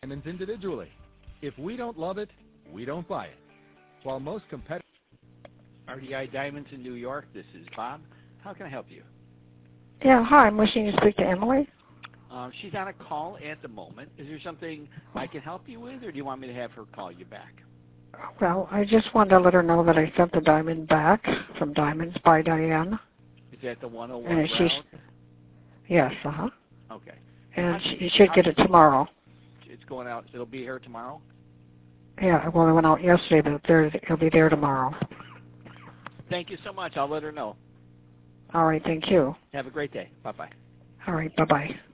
diamonds individually. If we don't love it, we don't buy it. While most competitors... RDI Diamonds in New York, this is Bob. How can I help you? Yeah, hi. I'm wishing to speak to Emily. She's on a call at the moment. Is there something I can help you with, or do you want me to have her call you back? Well, I just wanted to let her know that I sent the diamond back from Diamonds by Diane. Is that the 101 and route? Yes, uh-huh. Okay. And she should get it tomorrow. It's going out. It'll be here tomorrow? Yeah, well, it went out yesterday, but it'll be there tomorrow. Thank you so much. I'll let her know. All right, thank you. Have a great day. Bye-bye. All right, bye-bye.